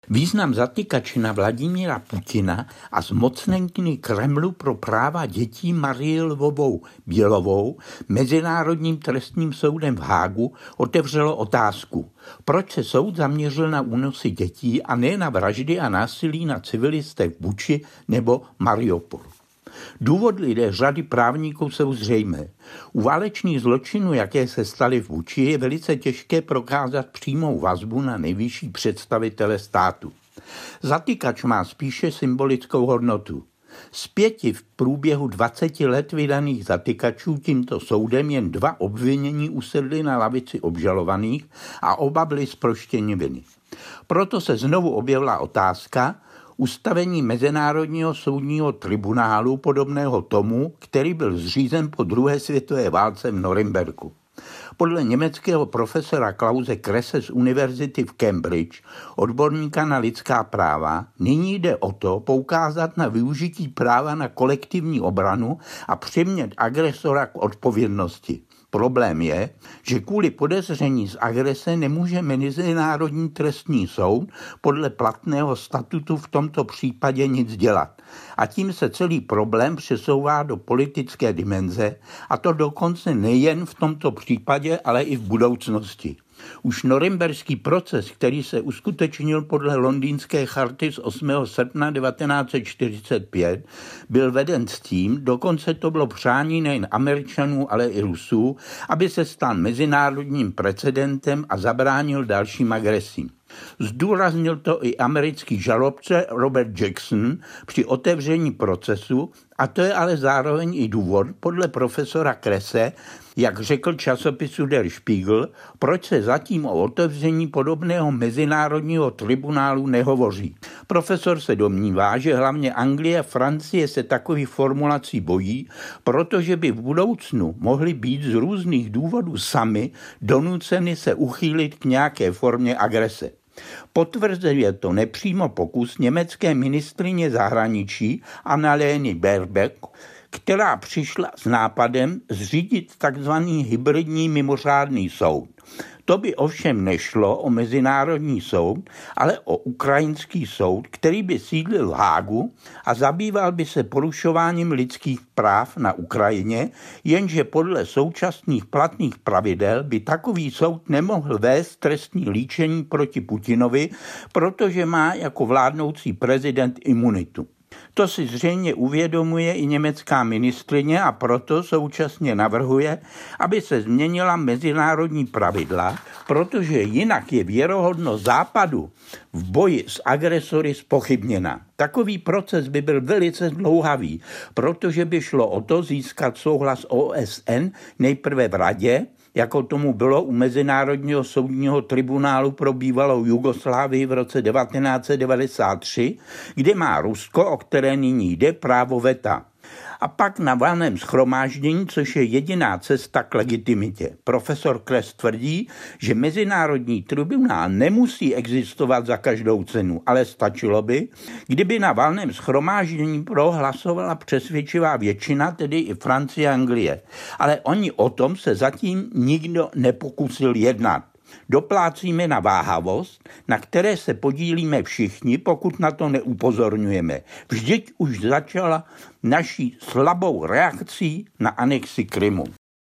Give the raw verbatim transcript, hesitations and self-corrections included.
Význam zatykačina Vladimíra Putina a zmocněnkyně Kremlu pro práva dětí Marii Lvovou-Bělovou Mezinárodním trestním soudem v Hágu otevřelo otázku, proč se soud zaměřil na únosy dětí a ne na vraždy a násilí na civilistech v Buči nebo Mariupolu. Důvody řady právníků jsou zřejmé. U válečných zločinů, jaké se staly v Buči, je velice těžké prokázat přímou vazbu na nejvyšší představitele státu. Zatykač má spíše symbolickou hodnotu. Z pěti v průběhu dvaceti let vydaných zatykačů tímto soudem jen dva obvinění usedli na lavici obžalovaných a oba byli zproštěni viny. Proto se znovu objevila otázka ustavení Mezinárodního soudního tribunálu podobného tomu, který byl zřízen po druhé světové válce v Norimberku. Podle německého profesora Klause Kresse z univerzity v Cambridge, odborníka na lidská práva, nyní jde o to poukázat na využití práva na kolektivní obranu a přimět agresora k odpovědnosti. Problém je, že kvůli podezření z agrese nemůže Mezinárodní trestní soud podle platného statutu v tomto případě nic dělat. A tím se celý problém přesouvá do politické dimenze, a to dokonce nejen v tomto případě, ale i v budoucnosti. Už norimberský proces, který se uskutečnil podle londýnské charty z osmého srpna devatenáct set čtyřicet pět, byl veden s tím, dokonce to bylo přání nejen Američanů, ale i Rusů, aby se stal mezinárodním precedentem a zabránil dalším agresím. Zdůraznil to i americký žalobce Robert Jackson při otevření procesu, a to je ale zároveň i důvod, podle profesora Kresse, jak řekl časopisu Der Spiegel, proč se zatím o otevření podobného mezinárodního tribunálu nehovoří. Profesor se domnívá, že hlavně Anglie a Francie se takových formulací bojí, protože by v budoucnu mohly být z různých důvodů sami donuceny se uchýlit k nějaké formě agrese. Potvrzuje to nepřímo pokus německé ministryně zahraničí Annaleny Baerbock, která přišla s nápadem zřídit takzvaný hybridní mimořádný soud. To by ovšem nešlo o mezinárodní soud, ale o ukrajinský soud, který by sídlil v Hágu a zabýval by se porušováním lidských práv na Ukrajině, jenže podle současných platných pravidel by takový soud nemohl vést trestní líčení proti Putinovi, protože má jako vládnoucí prezident imunitu. To si zřejmě uvědomuje i německá ministryně a proto současně navrhuje, aby se změnila mezinárodní pravidla, protože jinak je věrohodnost Západu v boji s agresory zpochybněna. Takový proces by byl velice dlouhavý, protože by šlo o to získat souhlas O S N nejprve v Radě, jako tomu bylo u Mezinárodního soudního tribunálu pro bývalou Jugoslávii v roce devatenáct set devadesát tři, kde má Rusko, o které nyní jde, právo veta. A pak na valném shromáždění, což je jediná cesta k legitimitě. Profesor Kress tvrdí, že Mezinárodní tribunál nemusí existovat za každou cenu, ale stačilo by, kdyby na valném shromáždění prohlasovala přesvědčivá většina, tedy i Francie a Anglie. Ale oni o tom se zatím nikdo nepokusil jednat. Doplácíme na váhavost, na které se podílíme všichni, pokud na to neupozorňujeme. Vždyť už začala naší slabou reakcí na anexi Krymu.